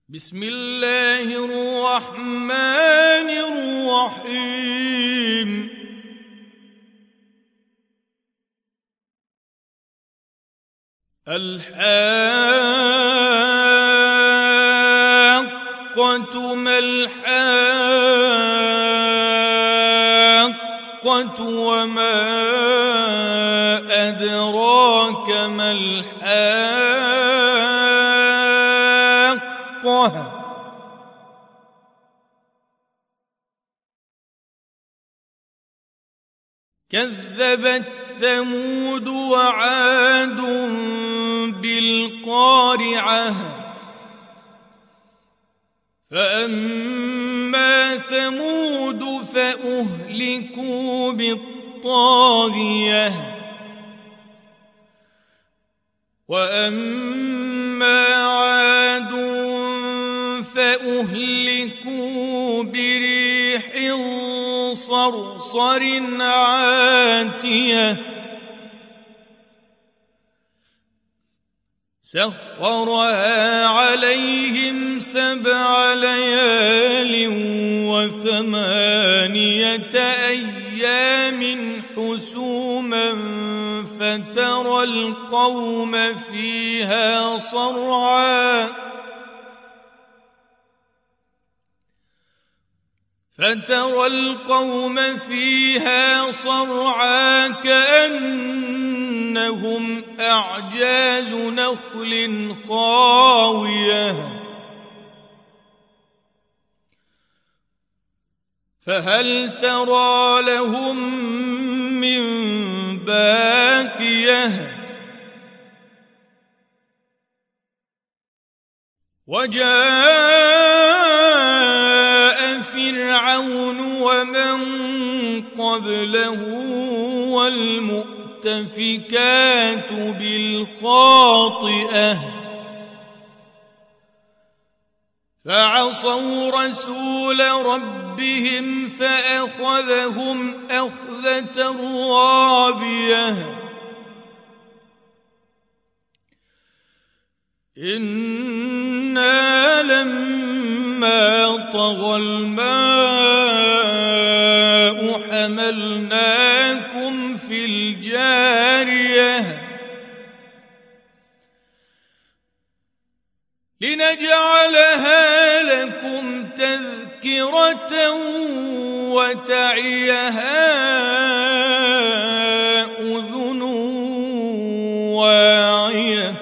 بسم الله الرحمن الرحيم الحاقة ما الحاقة وما أدراك ما الحاقة كذبت ثمود وعاد بالقارعة فأما ثمود فأهلكوا بالطاغية وأما عاد فأهلكوا بريح صرصر عاتية سخرها عليهم 7 ليال و8 أيام حسوما فترى القوم فيها صرعى كأنهم أعجاز نخل خاوية فهل ترى لهم من باقية وجاء فرعون ومن قبله والمؤتفكات بالخاطئة فعصوا رسول ربهم فأخذهم أخذة رابية إنا لما طغى الماء حملناكم في الجارية لنجعلها لكم تذكرة وتعيها أذن واعية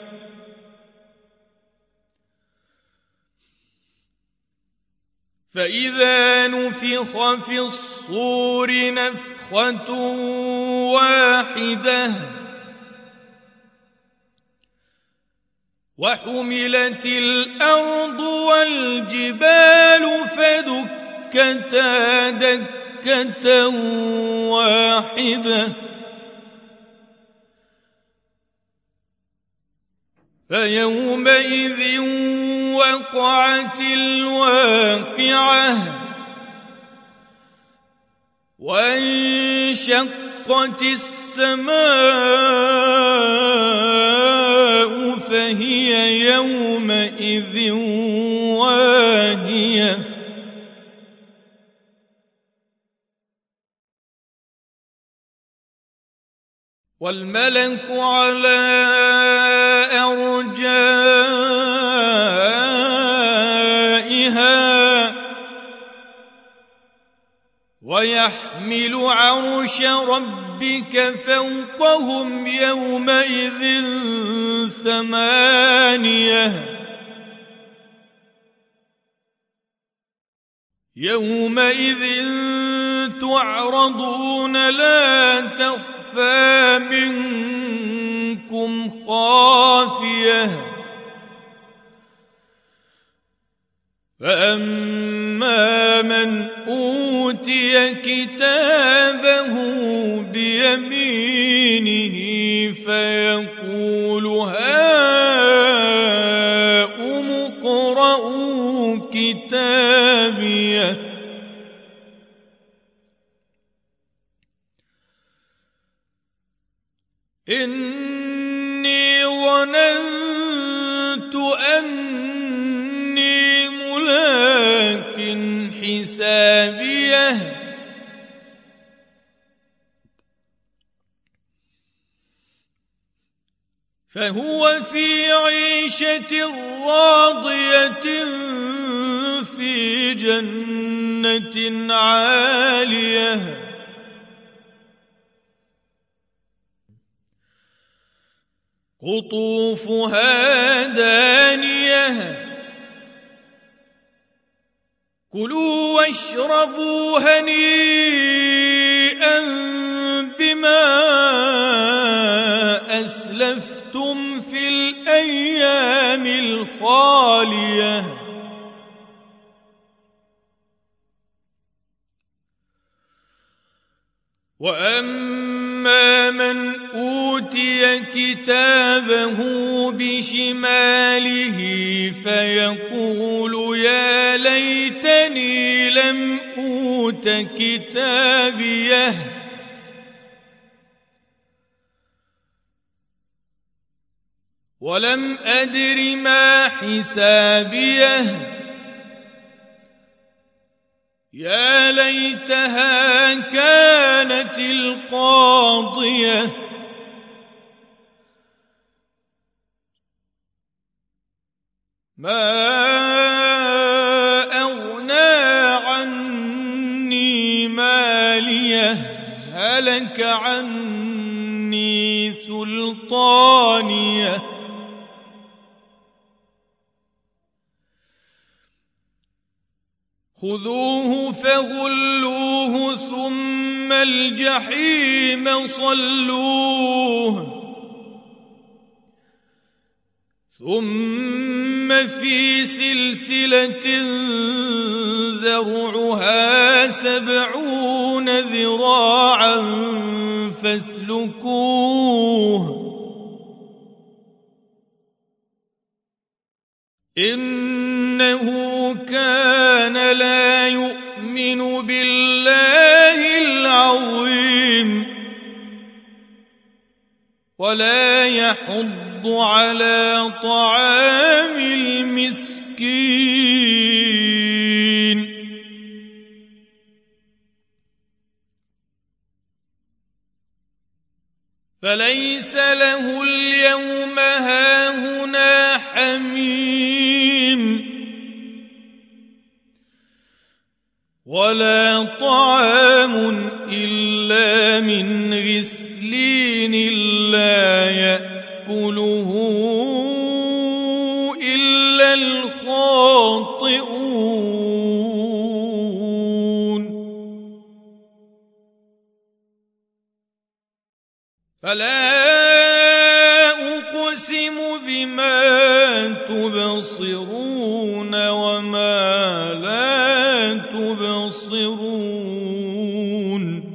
فإذا نفخ في الصور نفخة واحدة وحملت الأرض والجبال فدكتا دكة واحدة فيومئذ وقعت الواقعة وانشقت السماء فهي يومئذ واهية والملك على أرجائها ويحمل عرش ربك فوقهم يومئذ 8 يومئذ تعرضون لا تخفى منكم خافية فأما من أوتي كتابه بيمينه فيقول هاؤم اقرءوا كتابيه إني ظننت أني فهو في عيشة راضية في جنة عالية قطوفها دانية كلوا واشربوا هنيئا بما أسلفتم في الأيام الخالية وأما من أوتي كتابه بشماله فيقول يا ليتني لم أوت كتابيه ولم أدر ما حسابيه يا ليتها كانت القاضية ما أغنى عني ماليه هلك عني سلطانيه خذوه فغلوه ثم الجحيم صلوه ثم في سلسلة ذرعها 70 ذراعا فاسلكوه إنه كان لا يؤمن بالله العظيم ولا يحض على طعام المسكين فليس له اليوم هاهنا حميم ولا طعام إلا من غسلين لا يأكله إلا الخاطئون فلا أقسم بما تبصرون وما لا تبصرون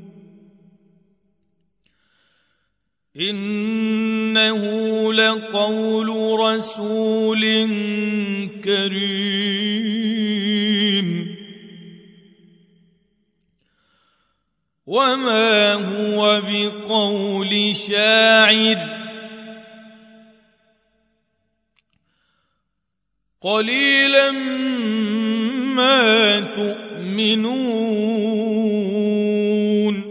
إنه لقول رسول كريم وما هو بقول شاعر قليلا ما تؤمنون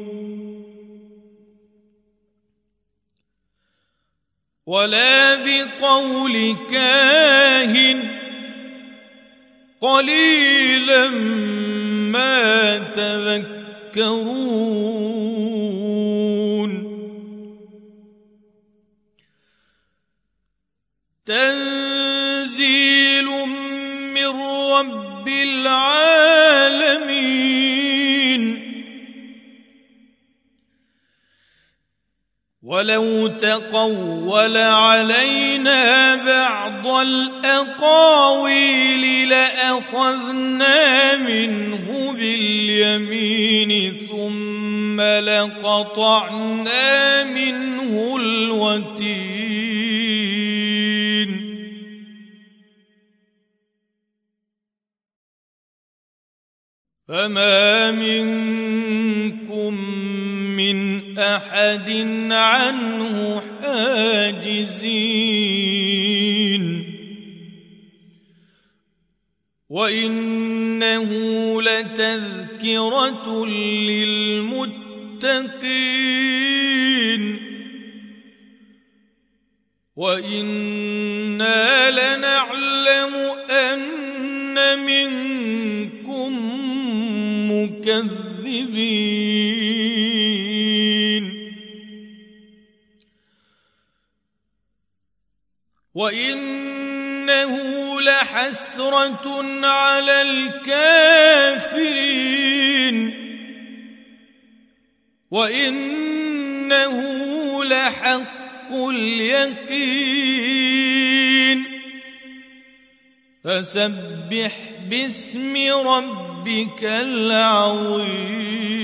ولا بقول كاهن قليلا ما تذكرون تنزيل من رب العالمين ولو تقول علينا بعض الأقاويل لأخذنا منه باليمين ثم لقطعنا منه الوتين فما منكم من أحد عنه حاجزين وإنه لتذكرة للمتقين وإنا لنعلم أن منكم مكذبين وإنه لحسرة على الكافرين وإنه لحق اليقين فسبح باسم ربك العظيم